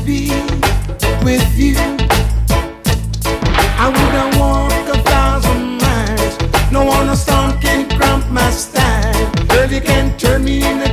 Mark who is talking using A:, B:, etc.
A: be with you. I wouldn't walk 1,000 miles. No one a storm can cramp my style. Girl, you can turn me in a